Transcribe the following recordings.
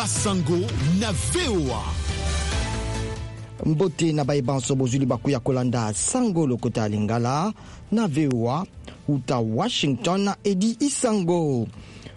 Basango na VOA. Mbote na baibanso bozuli bakuya kolanda sango lokota lingala na VOA uta Washington edi isango.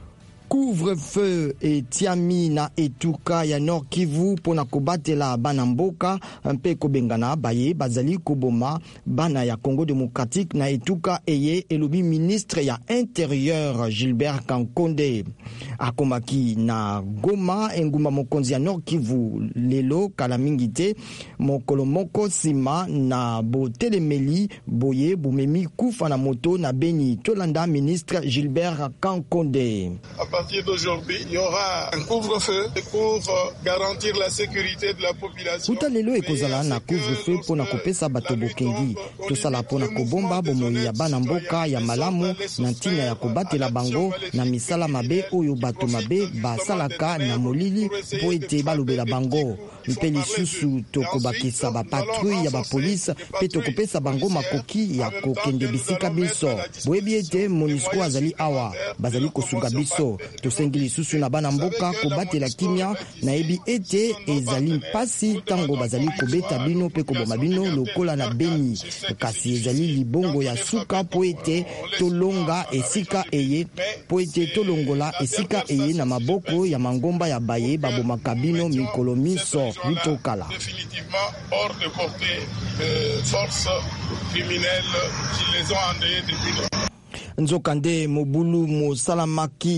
Couvre-feu etiami na etuka ya Nord Kivu pona kobatela bana mboka mpe kobengana baye bazali koboma bana ya Congo démocratique na etuka eye elobi ministre ya intérieur Gilbert Kankonde akomaki na Goma engumba mokonzi ya Nord Kivu lelo kala mingi te mokolo moko sima na botelemeli boye bumemi kufa na moto na Beni tolanda ministre Gilbert Kankonde. À partir d'aujourd'hui, il y aura un couvre-feu pour garantir la sécurité de la population. Utalelo ekozala na couvre-feu pona kopesa bato bokengi. Tosala pona kobomba bomoi ya bana mboka ya malamu na ntina ya kobatela bango na misala mabe oyo bato mabe basalaka na molili po ete balobela bango. Mpe lisusu tokobakisa bapatrouille ya bapolisi pe tokopesa bango makoki ya kokende bisika biso. Boyebi ete MONUSCO azali awa bazali kosunga biso. Tosengi lisusu na bana mboka kobatela kimia na ebi ete ezali mpasi tango bazali kobeta bino pe koboma bino lokola na Beni kasi ezali libongo ya suka po ete tolonga esika eye po ete tolongola esika eye na maboko ya mangomba ya baye babomaka bino mikolo miso litokala. Définitivement hors de portée de forces criminelles qui les ont endeuillés depuis longtemps. Nzokande mobulu mosalamaki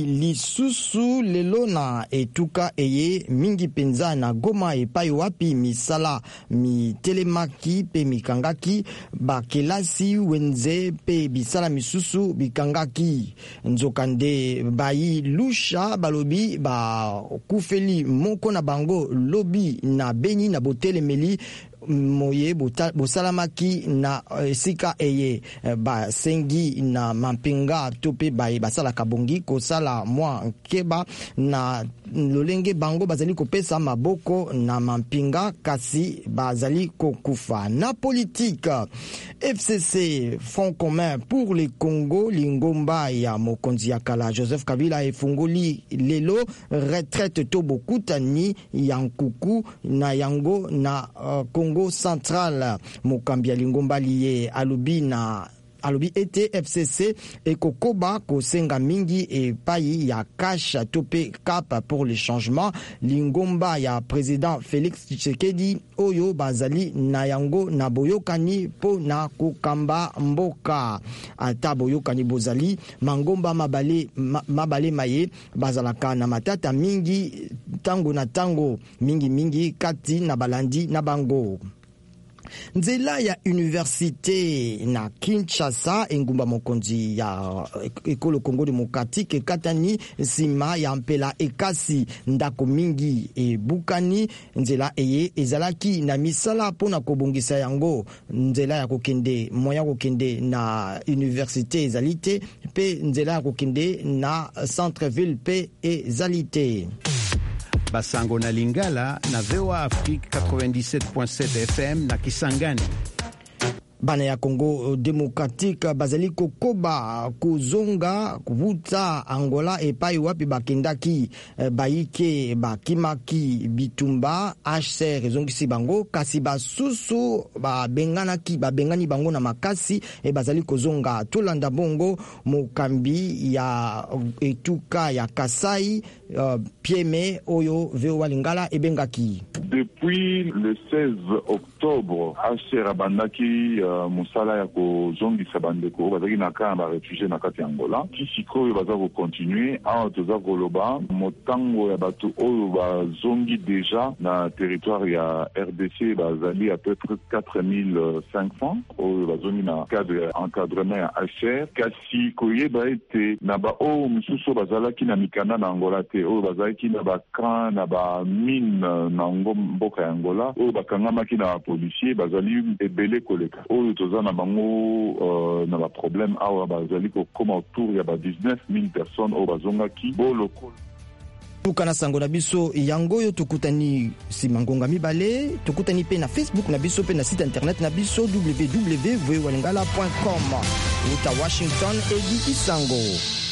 lisusu lelo na etuka eye mingi penza na Goma epai wapi misala mi telemaki pe mikangaki bakelasi wenze pe bisala misusu bikangaki. Nzokande bayi lusha balobi ba kufeli moko na bango lobi na Beni na botelemeli moye bosalamaki na sika eye basengi na mampinga tope baye basala kabongi kosala mwa nkeba na lolenge bango bazali kopesa maboko na mampinga kasi bazali kokufa. Na politique, FCC Front commun pour le Congo lingomba ya mokonzi ya kala Joseph Kabila efungoli lelo retraite tobokutani ya nkuku na yango na Congo central. Mokambi ya lingomba liye alobi ete FCC ekokoba kosenga mingi epai ya cash tope cap pour le changement lingomba ya président Félix Tshisekedi oyo bazali na yango na boyokani po na kokamba mboka ata boyokani bozali mangomba mabale maye bazalaka na matata mingi tango na tango mingi kati na balandi na bango. Nzela ya université na Kinshasa engumba mokonzi ya ekolo Congo démocratique katani sima ya mpela ekasi ndako mingi ebukani nzela eye ezalaki na misala pona kobongisa yango nzela ya kokende moya kokende na université ezalite pe nzela ya kokende na centre ville pe ezalite. Basango na Lingala na VOA Afrique 97.7 FM na Kisangani. Bana ya Congo démocratique bazali kokoba kozonga kuvuta Angola epai wapi bakendaki baike bakimaki bitumba HCR ezongisi bango kasi basusu babengani bango na makasi bazali kozonga tolanda bongo mokambi ya etuka ya Kasai Pieme oyo VOA Lingala ebengaki. Depuis le 16 octobre HCR abandaki musala ya kozongisa bandeko bazaki na kaka ba réfugié na kati ya Angola kisikoyo baza ko continuer awa toza koloba motango ya bato oyo bazongi déjà na territoire ya RDC bazali à peu près 4500 oyo bazongi na cadre encadrement ya HCR kasi koyeba ete na ba oyo misusu bazalaki na mikanda na Angola te oyo bazalaki na ba camp na ba mine na mboka ya Angola oyo bakangamaki na policier bazali ebele koleka oyo toza na bango na ba problème awa bazali kokoma autour ya ba 19,000 personnes oyo bazongaki boloko tukana sango na biso yango yo tokutani simangonga mibale tokutani pe na Facebook na biso pe na site internet na biso www.voalingala.com uta Washington edi isango.